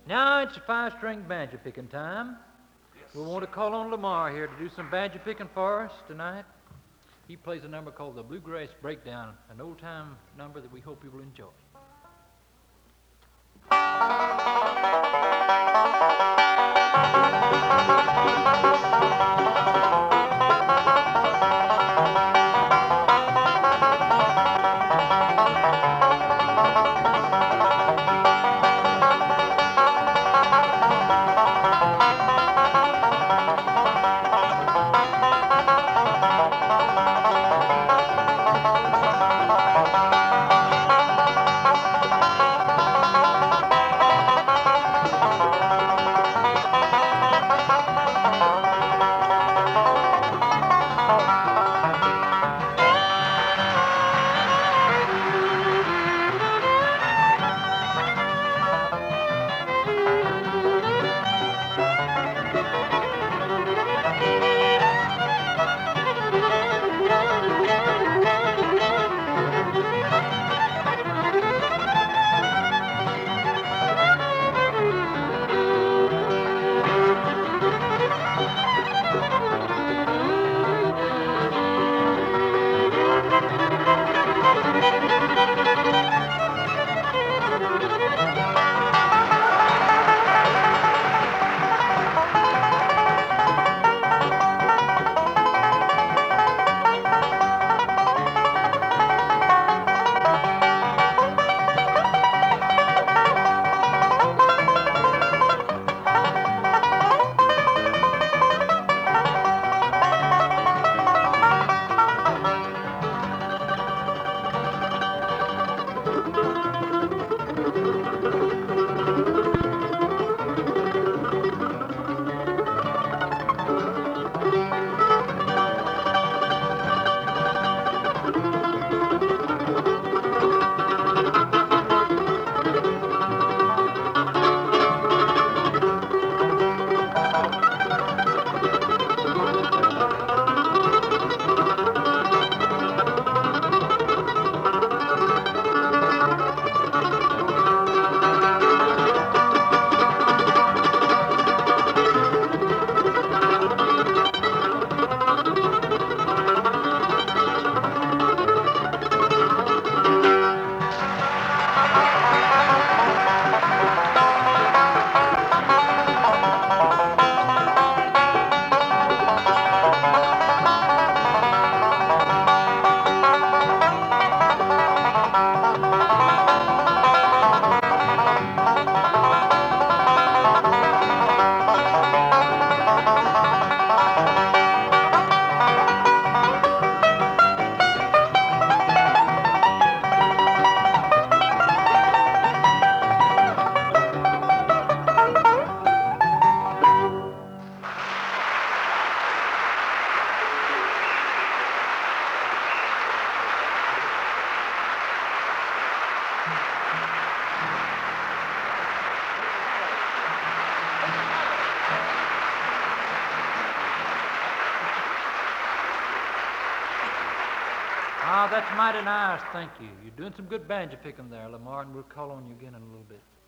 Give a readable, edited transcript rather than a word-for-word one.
Now it's five-string banjo picking time. We want to call on Lamar here to do some banjo picking for us tonight. He plays a number called the Bluegrass Breakdown, an old-time number that we hope you will enjoy. Ah, that's mighty nice, thank you. You're doing some good banjo picking there, Lamar, and we'll call on you again in a little bit.